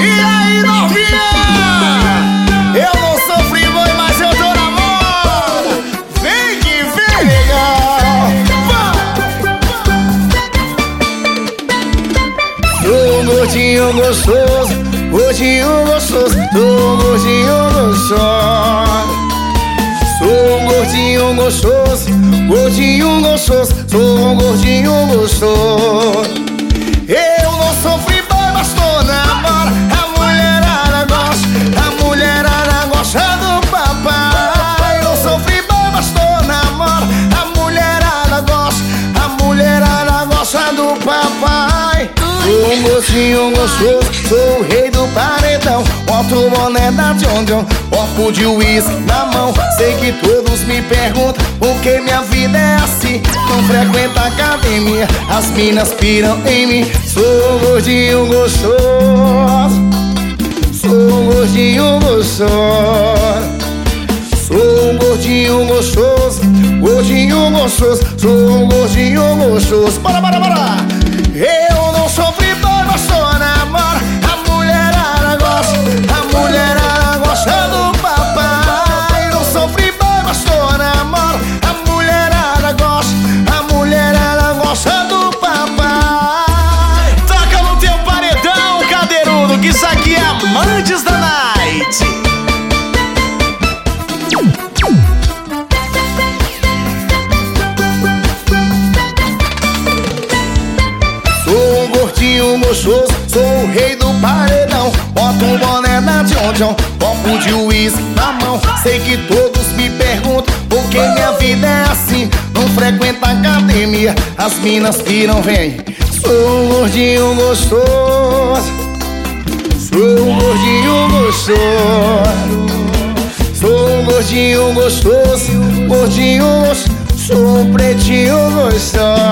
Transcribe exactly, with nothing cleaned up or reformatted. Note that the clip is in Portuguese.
E aí, novinha? Eu não sofri boi, mas eu tô na moda. Vem que vem, legal. Sou um gordinho gostoso, gordinho gostoso, sou um gordinho gostoso. Sou um gordinho gostoso, gordinho gostoso, sou um gordinho gostoso. Eu não sofri boi, mas tô na moda. A mulherada gosta, a mulherada gosta do papai. Eu sofri boi, mas tô na moda. A mulherada gosta, a mulherada gosta do papai. Sou um gordinho gostoso, sou o rei do paredão. Boto o boné da John John, copo de uísque na mão. Sei que todos me perguntam por que minha vida é assim. Não frequento academia, as minas piram em mim. Sou um gordinho gostoso, sou um gordinho gostoso. Sou um gordinho gostoso, gordinho gostoso, sou um gordinho gostoso. Bora, bora, bora! Eu não sofri boi, mas tô na moda. A mulherada gosta, a mulherada gosta do papai. Não sofri boi, mas tô na moda. A mulherada gosta, a mulherada gosta do papai. Toca no teu paredão, cadeirudo, que isso aqui é Amantes da Night. Sou um gordinho gostoso, sou o rei do paredão. Boto um boné na John John, copo de uísque na mão. Sei que todos me perguntam por que minha vida é assim. Não frequento academia, as minas piram, vem. Sou um gordinho gostoso, sou um gordinho gostoso. Sou um gordinho gostoso, gordinho gostoso, sou um pretinho gostoso.